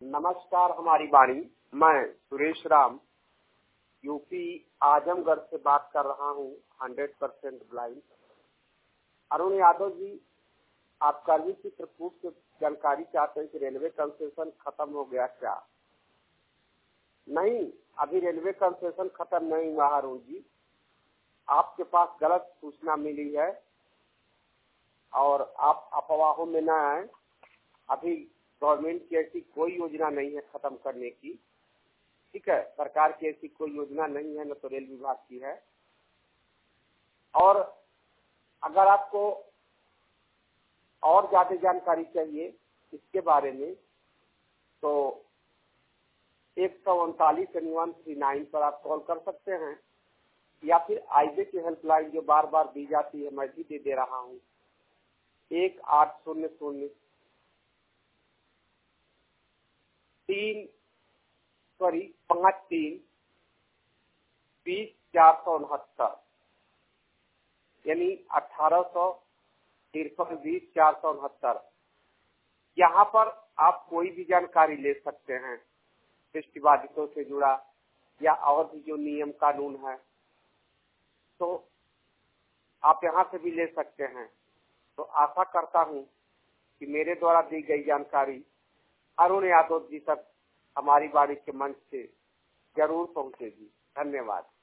नमस्कार। हमारी वाणी, मैं सुरेश राम यूपी आजमगढ़ से बात कर रहा हूँ। 100% ब्लाइंड। अरुण यादव जी, आप कर्मी की प्रकोप से जानकारी चाहते हैं कि रेलवे कंसेशन खत्म हो गया क्या? नहीं, अभी रेलवे कंसेशन खत्म नहीं हुआ अरुण जी। आपके पास गलत सूचना मिली है और आप अफवाहों में न आए। अभी गवर्नमेंट की ऐसी कोई योजना नहीं है खत्म करने की। ठीक है, सरकार की ऐसी कोई योजना नहीं है, न तो रेल विभाग की है। और अगर आपको और ज्यादा जानकारी चाहिए इसके बारे में तो 139 पर आप कॉल कर सकते हैं, या फिर आईबे की हेल्पलाइन जो बार बार दी जाती है मैं भी दे रहा हूँ, 1800 53 20 469, यानी 1853 20 469। यहाँ पर आप कोई भी जानकारी ले सकते हैं, दृष्टिबाधितों से जुड़ा या और भी जो नियम कानून है, तो आप यहाँ से भी ले सकते हैं। तो आशा करता हूँ कि मेरे द्वारा दी गई जानकारी अरुण यादव जी तक हमारी वाणी के मंच से जरूर पहुँचेगी। धन्यवाद।